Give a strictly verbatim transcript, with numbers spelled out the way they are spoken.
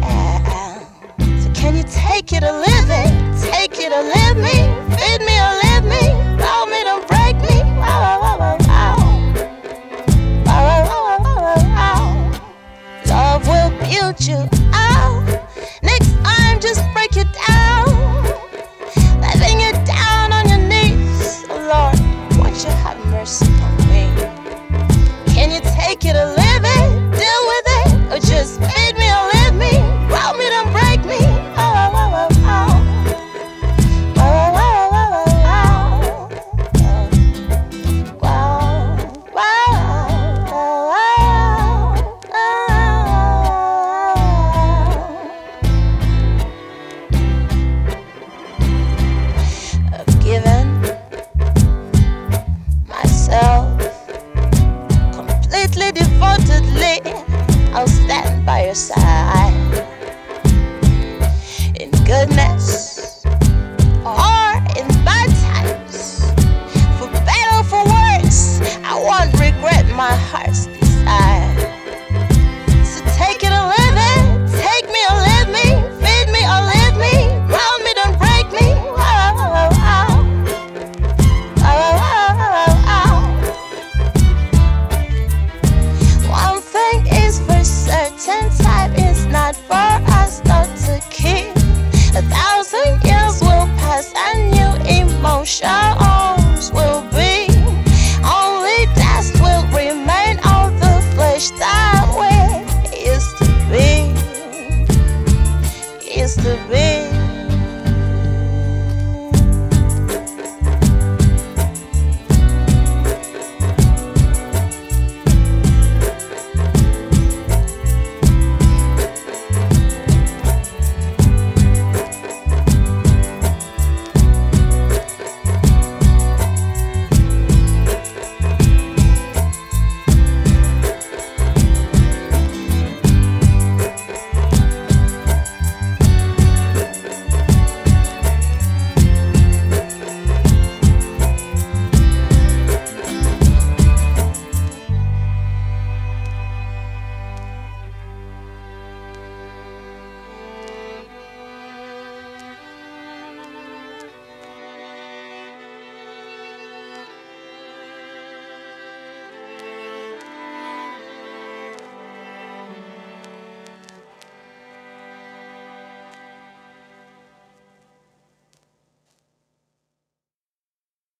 So can you take it or live it? Take it or live me, feed me or live me, roll me, don't break me. Wow, wow, wow, wow. Wow, wow, wow, wow, wow. Love will build you out. Next time, just break it down. Letting you down on your knees. Oh Lord, won't you have mercy on me? Can you take it or live it? Deal with it, or just feed me or live me, roll me, don't break me. Oh, wow, wow, wow. Wow, wow, wow, wow, wow. Wow, wow, wow, wow. I've given myself completely, devotedly. I'll stand by your side in goodness or in bad times, for better or for worse. I won't regret my heart's desire. So take it or live it, take me or live me, feed me or live me, roll me, don't break me. Wow, wow, wow. Wow, wow, wow, wow. One thing is for certain, time is not for us not to keep. A thousand years will pass and new emotions will be. Only dust will remain of the flesh that we used to be. Used to be.